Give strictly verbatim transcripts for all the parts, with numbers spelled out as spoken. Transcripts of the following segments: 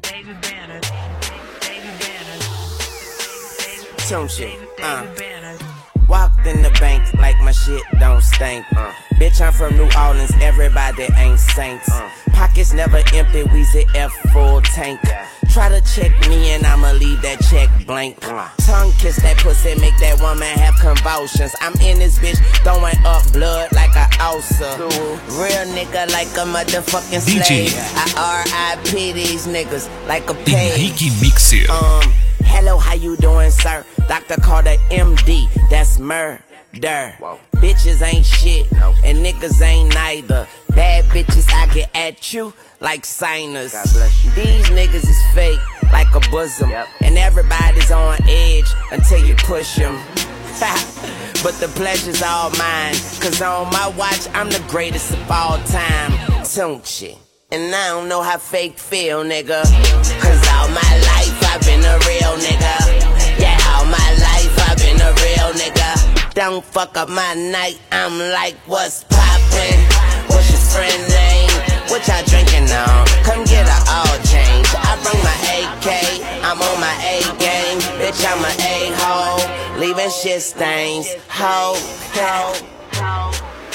Tune shit, uh. Walked in the bank like my shit don't stink. Uh. Bitch, I'm from New Orleans, everybody ain't saints. Uh. Pockets never empty, Weezy F full tank. Yeah. Try to check me and I'ma leave that check blank. Uh. Tongue kiss that pussy, make that woman have convulsions. I'm in this bitch, throwing up blood like a ulcer. Cool. Real nigga like a motherfucking slave. I R I P these niggas like a pig. Henrique Mixer. Um, hello, how you doing, sir? Doctor called a M D, that's murder. Whoa. Bitches ain't shit, no. And niggas ain't neither. Bad bitches, I get at you like signers. God bless you. These niggas is fake, like a bosom. Yep. And everybody's on edge until you push them. But the pleasure's all mine, cause on my watch, I'm the greatest of all time. Tunchi. And I don't know how fake feel, nigga. Cause all my life, I've been a real nigga. Yeah, all my life, I've been a real nigga. Don't fuck up my night, I'm like, what's poppin'? What's your friend name? What y'all drinking on? Come get a all change. I bring my A K, I'm on my A game. Bitch, I'm an A-hole, leaving shit stains. Ho, ho, ho.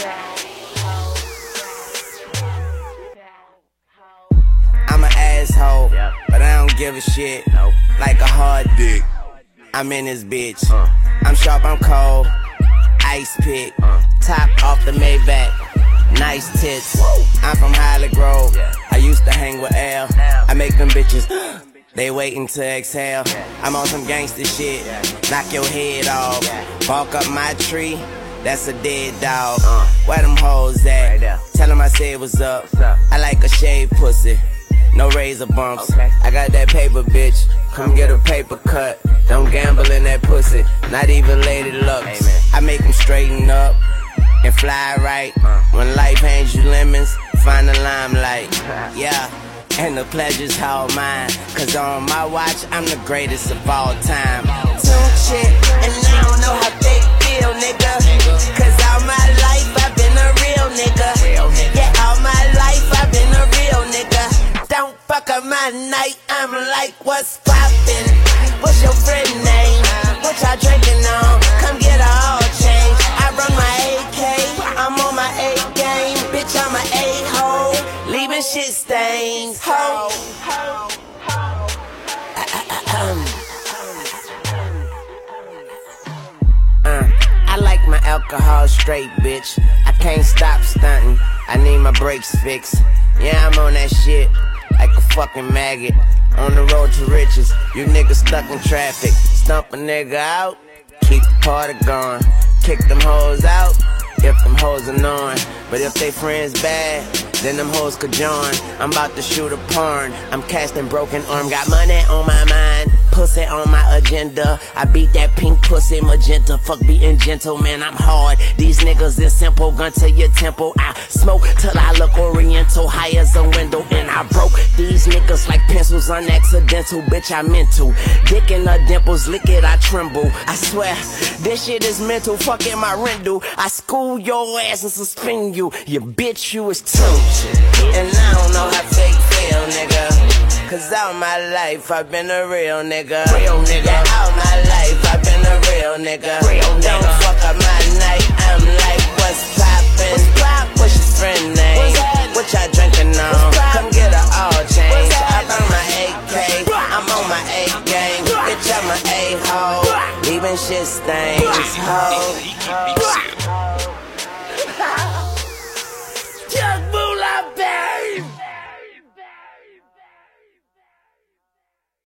I'm an asshole, yep. But I don't give a shit. Nope. Like a hard dick, I'm in this bitch. uh. I'm sharp, I'm cold, ice pick, uh. Top off the Maybach, nice tits. Whoa. I'm from Highland Grove, yeah. I used to hang with L, L. I make them bitches, they waiting to exhale. Yeah. I'm on some gangster shit, yeah. Knock your head off, yeah. Bark up my tree, that's a dead dog. uh. Where them hoes at? Right there. Tell them I said what's up. What's up? I like a shaved pussy, no razor bumps. Okay. I got that paper, bitch. Come get a paper cut. Don't gamble in that pussy, not even Lady Lux. Amen. I make them straighten up and fly right. Uh. When life hands you lemons, find the limelight. Yeah, and the pleasure's all mine. Cause on my watch, I'm the greatest of all time. Tune shit, and I don't know how they feel, nigga. Cause all my life, I've been a real nigga. Yeah, all my life, I've been a real nigga. Don't fuck up my night, I'm like, what's poppin'? What's your friend name? What y'all drinking on? Come get a all change. I run my A K, I'm on my A game. Bitch, I'm an A-hole, leaving shit stains. Ho, ho, ho. Uh, I like my alcohol straight, bitch. I can't stop stunting. I need my brakes fixed. Yeah, I'm on that shit like a fucking maggot. On the road to riches, you niggas stuck in traffic. Stump a nigga out, keep the party going. Kick them hoes out, if them hoes annoying. But if they friends bad, then them hoes could join. I'm about to shoot a porn, I'm casting broken arm. Got money on my mind, pussy on my agenda. I beat that pink pussy magenta. Fuck being gentle, man, I'm hard. These niggas is simple, gun to your temple. I smoke till I look oriental, high as a window. And I broke these niggas like pencils, unaccidental. Bitch, I mental, dick in her dimples, lick it, I tremble. I swear, this shit is mental, fucking my rental. I school your ass and suspend you. You bitch, you is too. And I don't know how fake feel, nigga. Cause all my life I've been a real nigga. Real nigga. Yeah, all my life I've been a real nigga. Real nigga. Don't fuck up my night, I'm like, what's poppin'? What's pop? What's your friend name? What y'all drinking on? Come get a all change. I burn my A K, I'm on my A game. Bitch, I'm an A-hole, leaving shit stains. Ho, ho.